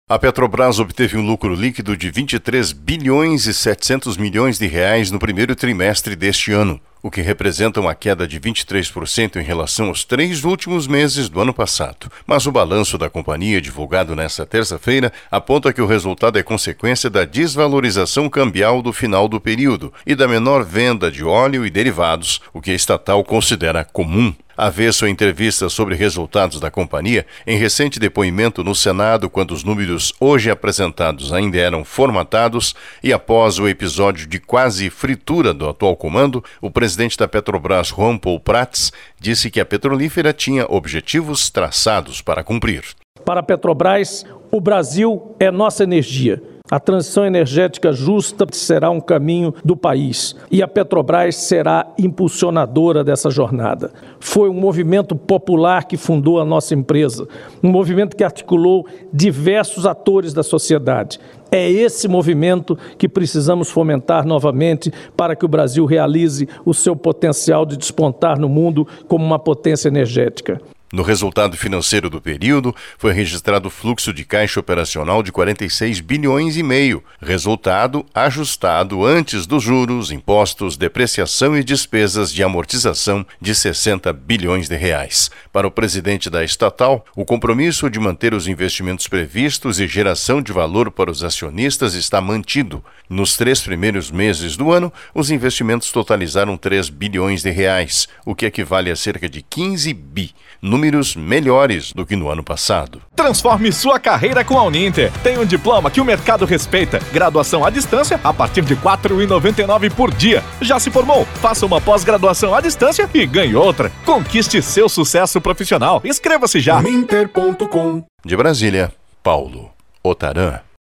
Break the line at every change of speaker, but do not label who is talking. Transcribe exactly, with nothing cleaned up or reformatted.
A Petrobras obteve um lucro líquido de vinte e três bilhões e setecentos milhões de reais no primeiro trimestre deste ano, o que representa uma queda de vinte e três por cento em relação aos três últimos meses do ano passado. Mas o balanço da companhia, divulgado nesta terça-feira, aponta que o resultado é consequência da desvalorização cambial do final do período e da menor venda de óleo e derivados, o que a estatal considera comum. Avesso a entrevista sobre resultados da companhia, em recente depoimento no Senado, quando os números hoje apresentados ainda eram formatados, e após o episódio de quase fritura do atual comando, o presidente da Petrobras, Juan Paul Prats, disse que a petrolífera tinha objetivos traçados para cumprir.
Para a Petrobras, o Brasil é nossa energia. A transição energética justa será um caminho do país e a Petrobras será impulsionadora dessa jornada. Foi um movimento popular que fundou a nossa empresa, um movimento que articulou diversos atores da sociedade. É esse movimento que precisamos fomentar novamente para que o Brasil realize o seu potencial de despontar no mundo como uma potência energética.
No resultado financeiro do período, foi registrado fluxo de caixa operacional de quarenta e seis bilhões e meio, resultado ajustado antes dos juros, impostos, depreciação e despesas de amortização de sessenta bilhões de reais. Para o presidente da estatal, o compromisso de manter os investimentos previstos e geração de valor para os acionistas está mantido. Nos três primeiros meses do ano, os investimentos totalizaram três bilhões de reais, o que equivale a cerca de quinze bi. Números melhores do que no ano passado.
Transforme sua carreira com a Uninter. Tem um diploma que o mercado respeita. Graduação à distância a partir de quatro reais e noventa e nove centavos por dia. Já se formou? Faça uma pós-graduação à distância e ganhe outra. Conquiste seu sucesso profissional. Inscreva-se já.
Uninter ponto com. De Brasília, Paulo Otaran.